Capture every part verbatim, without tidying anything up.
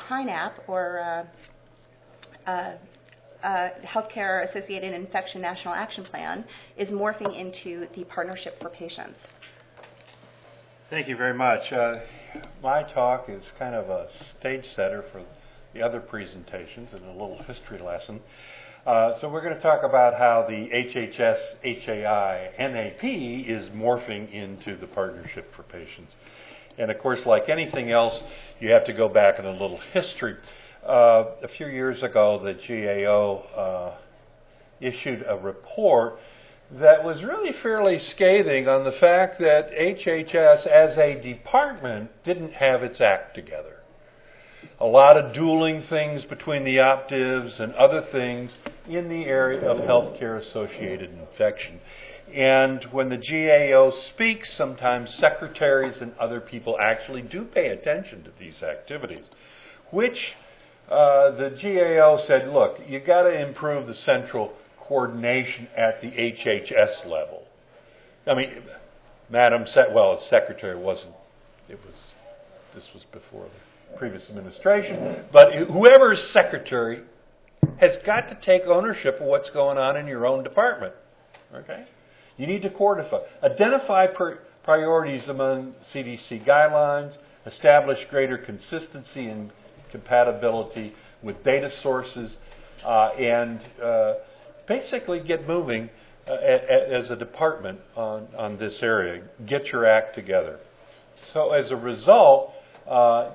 PINAP, or uh, uh, uh, Healthcare Associated Infection National Action Plan, is morphing into the Partnership for Patients. Thank you very much. Uh, my talk is kind of a stage setter for the other presentations and a little history lesson. Uh, so we're going to talk about how the H H S H A I N A P is morphing into the Partnership for Patients. And of course, like anything else, you have to go back in a little history. Uh, a few years ago, the G A O uh, issued a report that was really fairly scathing on the fact that H H S as a department didn't have its act together. A lot of dueling things between the optives and other things in the area of healthcare-associated infection. And when the G A O speaks, sometimes secretaries and other people actually do pay attention to these activities, which uh, the G A O said, look, you got to improve the central coordination at the H H S level. I mean, Madam, Se- well, as secretary wasn't, it was, this was before the previous administration, but whoever is secretary has got to take ownership of what's going on in your own department. Okay? You need to coordinate, identify per- priorities among C D C guidelines, establish greater consistency and compatibility with data sources, uh, and uh, basically get moving uh, a- a- as a department on, on this area. Get your act together. So as a result, uh,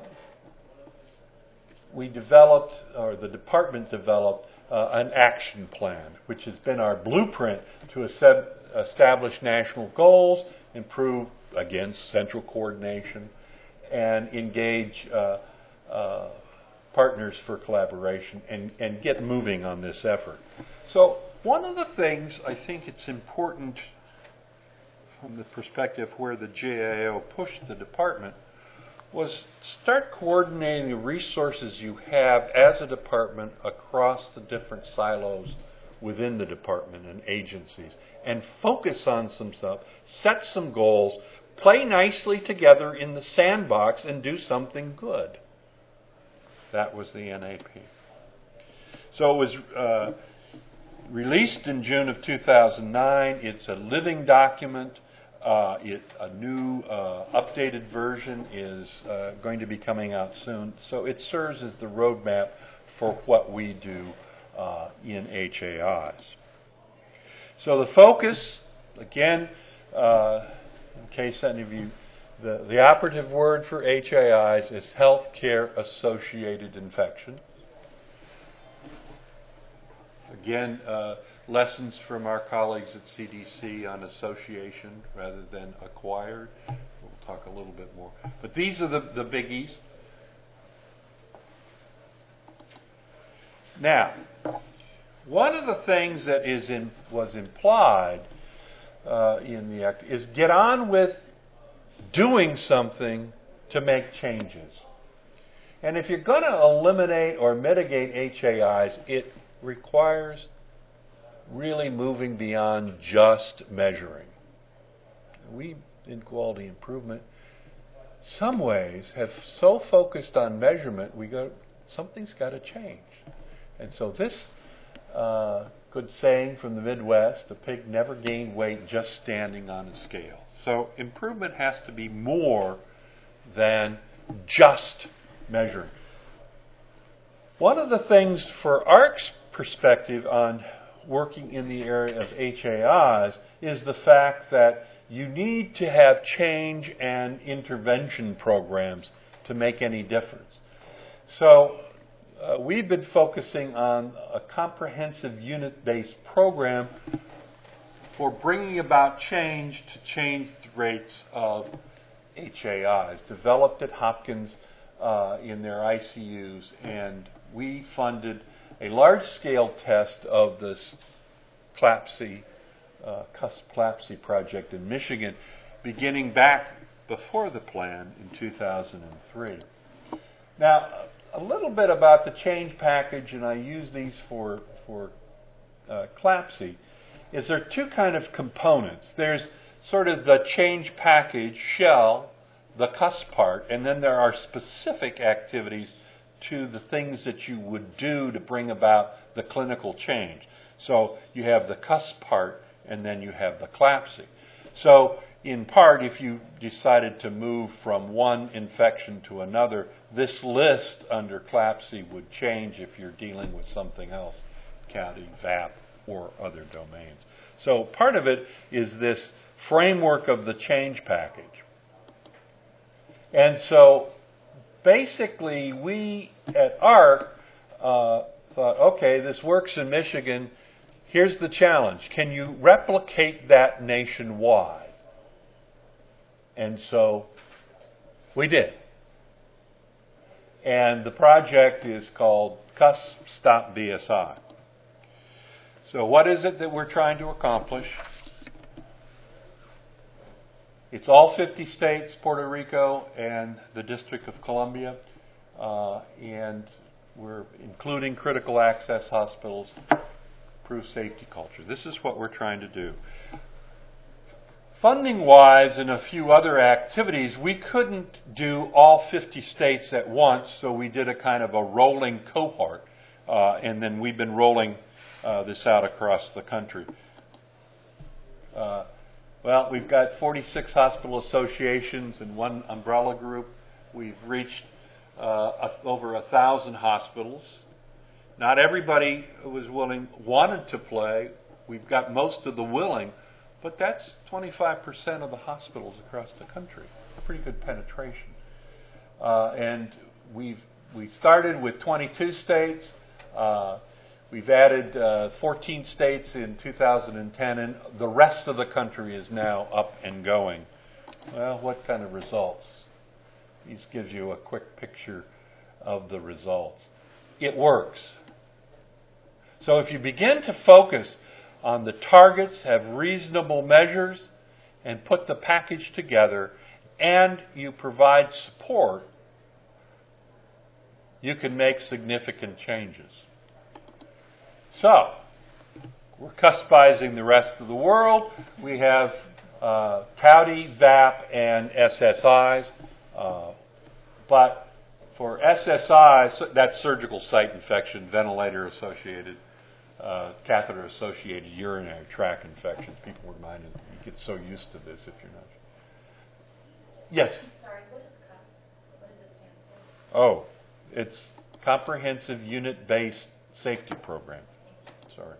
we developed, or the department developed, uh, an action plan, which has been our blueprint to accept, establish national goals, improve, again, central coordination, and engage uh, uh, partners for collaboration and, and get moving on this effort. So one of the things I think it's important from the perspective where the G A O pushed the department was start coordinating the resources you have as a department across the different silos within the department and agencies, and focus on some stuff, set some goals, play nicely together in the sandbox, and do something good. That was the N A P. So it was uh, released in June of two thousand nine. It's a living document. Uh, it, a new uh, updated version is uh, going to be coming out soon. So it serves as the roadmap for what we do uh, in H A Is. So the focus, again, uh, in case any of you, the, the operative word for H A Is is healthcare-associated infection. Again, uh, lessons from our colleagues at C D C on association rather than acquired. We'll talk a little bit more. But these are the, the biggies. Now, one of the things that is in, was implied uh, in the act is get on with doing something to make changes. And if you're going to eliminate or mitigate H A Is, it requires really moving beyond just measuring. We, in quality improvement, some ways have so focused on measurement, we go, something's got to change. And so this uh, good saying from the Midwest, a pig never gained weight just standing on a scale. So improvement has to be more than just measuring. One of the things for ARC's perspective on working in the area of H A Is is the fact that you need to have change and intervention programs to make any difference. So uh, we've been focusing on a comprehensive unit-based program for bringing about change to change the rates of H A Is, developed at Hopkins uh, in their I C Us, and we funded a large-scale test of this CLAPSI, uh, CUSP-CLAPSI project in Michigan, beginning back before the plan in two thousand three. Now, a little bit about the change package, and I use these for, for uh, CLAPSI, is there are two kind of components. There's sort of the change package shell, the CUSP part, and then there are specific activities to the things that you would do to bring about the clinical change. So you have the CUSP part, and then you have the CLABSI. So in part, if you decided to move from one infection to another, this list under CLABSI would change if you're dealing with something else, CAUTI, V A P, or other domains. So part of it is this framework of the change package. And so basically we at AHRQ uh, thought, okay, this works in Michigan. Here's the challenge. Can you replicate that nationwide? And so we did. And the project is called CUSP Stop B S I. So what is it that we're trying to accomplish? It's all fifty states, Puerto Rico, and the District of Columbia. Uh, and we're including critical access hospitals, improve safety culture. This is what we're trying to do. Funding-wise and a few other activities, we couldn't do all fifty states at once, so we did a kind of a rolling cohort, uh, and then we've been rolling uh, this out across the country. Uh, well, we've got forty-six hospital associations and one umbrella group. We've reached uh, a, over a thousand hospitals. Not everybody who was willing wanted to play. We've got most of the willing. But that's twenty-five percent of the hospitals across the country. Pretty good penetration. Uh, and we've we started with twenty-two states. Uh, we've added uh, fourteen states in two thousand ten, and the rest of the country is now up and going. Well, what kind of results? This gives you a quick picture of the results. It works. So if you begin to focus on the targets, have reasonable measures, and put the package together, and you provide support, you can make significant changes. So, we're cuspizing the rest of the world. We have uh, CAUTI, V A P, and S S Is. Uh, but for S S Is, that's surgical site infection, ventilator-associated, Uh, catheter-associated urinary tract infections. People are reminded, you get so used to this if you're not. Yes? Sorry, what is CUSP? What does it stand for? Oh, it's Comprehensive Unit-Based Safety Program. Sorry.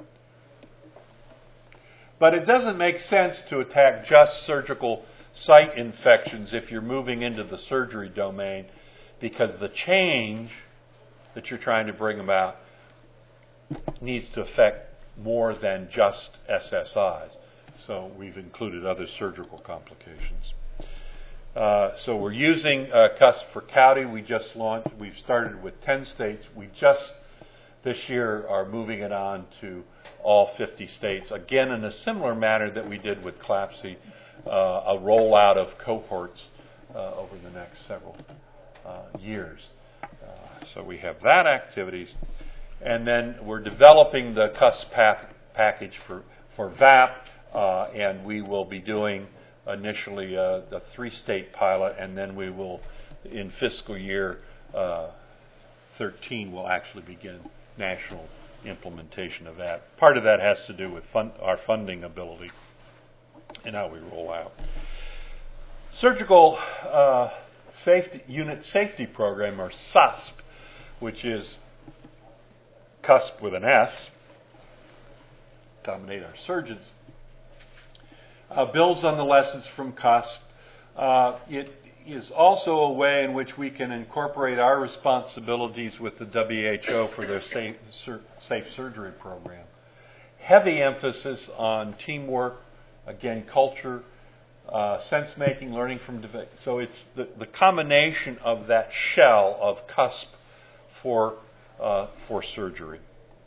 But it doesn't make sense to attack just surgical site infections if you're moving into the surgery domain, because the change that you're trying to bring about needs to affect more than just S S Is. So we've included other surgical complications. Uh, so we're using uh, CUSP for CAUTI. We just launched, we've started with ten states. We just this year are moving it on to all fifty states, again in a similar manner that we did with CLABSI, uh, a rollout of cohorts uh, over the next several uh, years. Uh, so we have that activities. And then we're developing the CUSP pack, package for, for V A P, uh, and we will be doing initially a, a three-state pilot, and then we will, in fiscal year uh, thirteen, we'll actually begin national implementation of that. Part of that has to do with fun, our funding ability and how we roll out. Surgical uh, safety, Unit Safety Program, or S U S P, which is CUSP with an S, dominate our surgeons, uh, builds on the lessons from CUSP. Uh, it is also a way in which we can incorporate our responsibilities with the W H O for their safe, sur- safe surgery program. Heavy emphasis on teamwork, again, culture, uh, sense-making, learning from... Div- so it's the, the combination of that shell of CUSP for Uh, for surgery.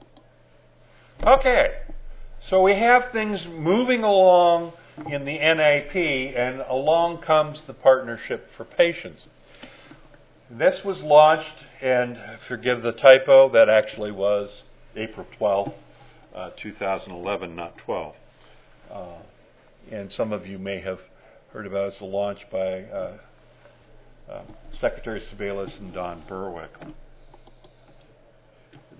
Okay, so we have things moving along in the N A P, and along comes the Partnership for Patients. This was launched, and forgive the typo, that actually was April twelfth, uh, two thousand eleven, not twelve. Uh, and some of you may have heard about it. It's a launch by uh, uh, Secretary Sebelius and Don Berwick.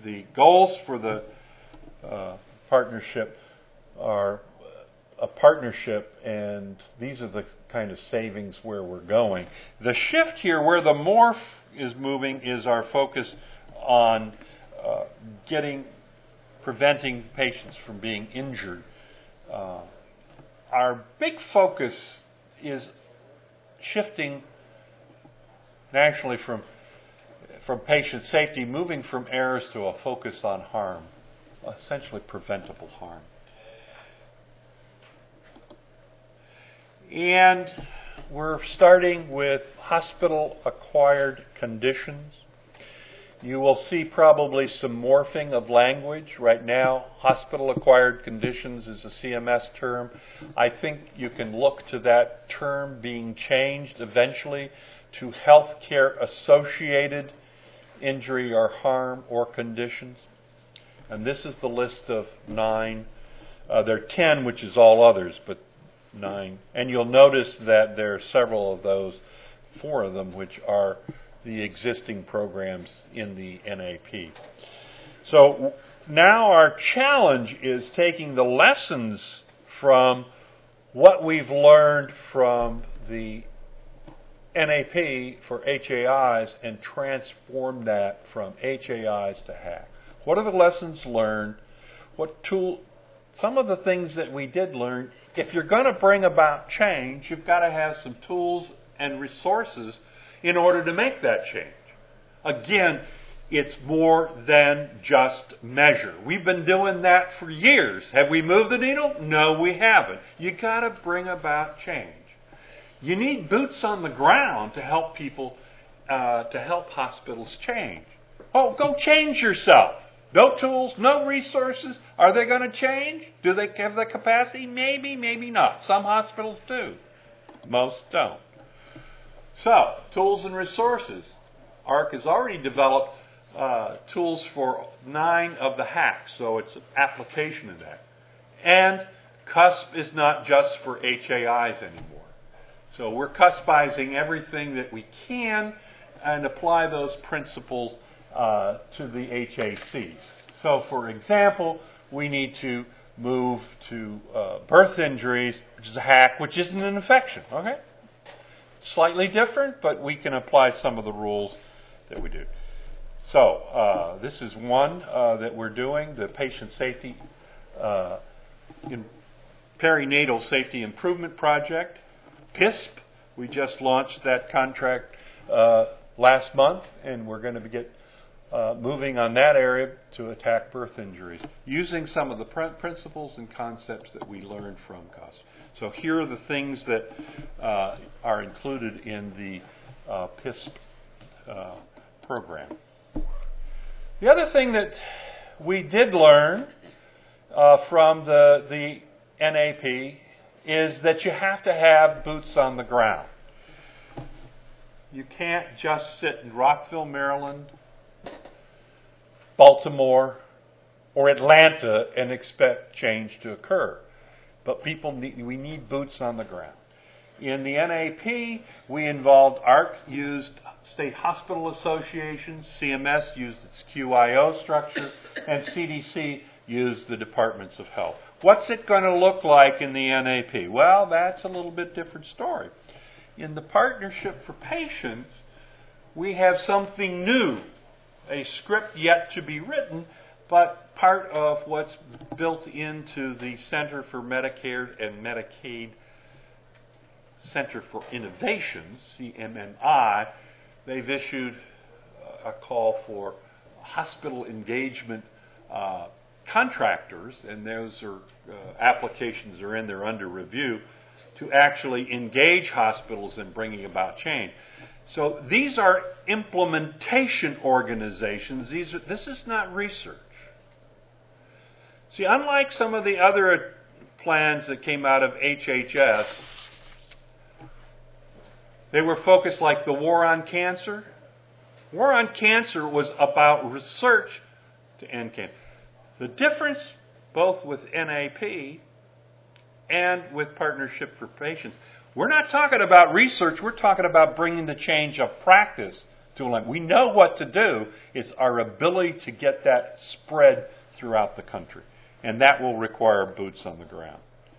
the goals for the uh, partnership are a partnership, and these are the kind of savings where we're going. The shift here, where the morph is moving, is our focus on uh, getting, preventing patients from being injured. Uh, our big focus is shifting nationally from from patient safety, moving from errors to a focus on harm, essentially preventable harm. And we're starting with hospital-acquired conditions. You will see probably some morphing of language. Right now, hospital-acquired conditions is a C M S term. I think you can look to that term being changed eventually to healthcare-associated injury or harm or conditions. And this is the list of nine. Uh, there are ten, which is all others, but nine. And you'll notice that there are several of those, four of them, which are the existing programs in the N A P. So now our challenge is taking the lessons from what we've learned from the N A P for H A Is and transform that from H A Is to H A C. What are the lessons learned? What tool? Some of the things that we did learn, if you're going to bring about change, you've got to have some tools and resources in order to make that change. Again, it's more than just measure. We've been doing that for years. Have we moved the needle? No, we haven't. You've got to bring about change. You need boots on the ground to help people, uh, to help hospitals change. Oh, go change yourself. No tools, no resources. Are they going to change? Do they have the capacity? Maybe, maybe not. Some hospitals do. Most don't. So, tools and resources. A R C has already developed uh, tools for nine of the hacks, so it's an application of that. And CUSP is not just for H A Is anymore. So we're cuspizing everything that we can and apply those principles uh, to the H A Cs. So, for example, we need to move to uh, birth injuries, which is a hack, which isn't an infection. Okay? Slightly different, but we can apply some of the rules that we do. So, uh, this is one uh, that we're doing, the Patient Safety uh, in Perinatal Safety Improvement Project. P I S P, we just launched that contract uh, last month, and we're going to get uh, moving on that area to attack birth injuries, using some of the pr- principles and concepts that we learned from CUSP. So here are the things that uh, are included in the uh, P I S P uh, program. The other thing that we did learn uh, from the, the N A P is that you have to have boots on the ground. You can't just sit in Rockville, Maryland, Baltimore, or Atlanta and expect change to occur. But people need, we need boots on the ground. In the N A P, we involved A R C, used State Hospital Associations, C M S used its Q I O structure, and C D C used the Departments of Health. What's it going to look like in the N A P? Well, that's a little bit different story. In the Partnership for Patients, we have something new, a script yet to be written, but part of what's built into the Center for Medicare and Medicaid Center for Innovation, C M M I. They've issued a call for hospital engagement uh, contractors, and those are uh, applications are in there under review, to actually engage hospitals in bringing about change. So these are implementation organizations. These are, this is not research. See, unlike some of the other plans that came out of H H S, they were focused like the War on Cancer. War on Cancer was about research to end cancer. The difference, both with N A P and with Partnership for Patients, we're not talking about research, we're talking about bringing the change of practice tooling. We know what to do. It's our ability to get that spread throughout the country. And that will require boots on the ground.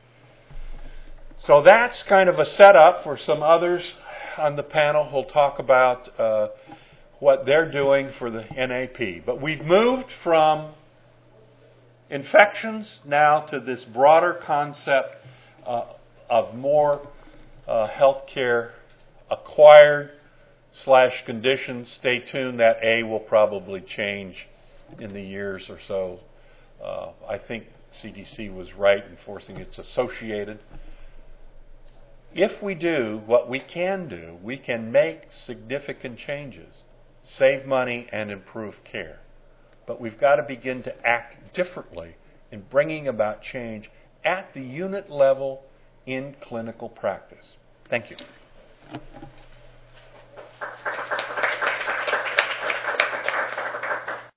So that's kind of a setup for some others on the panel who'll talk about uh, what they're doing for the N A P. But we've moved from infections now to this broader concept uh, of more uh, healthcare acquired slash conditions. Stay tuned. That A will probably change in the years or so. Uh, I think C D C was right in forcing it's associated. If we do what we can do, we can make significant changes, save money, and improve care. But we've got to begin to act differently in bringing about change at the unit level in clinical practice. Thank you.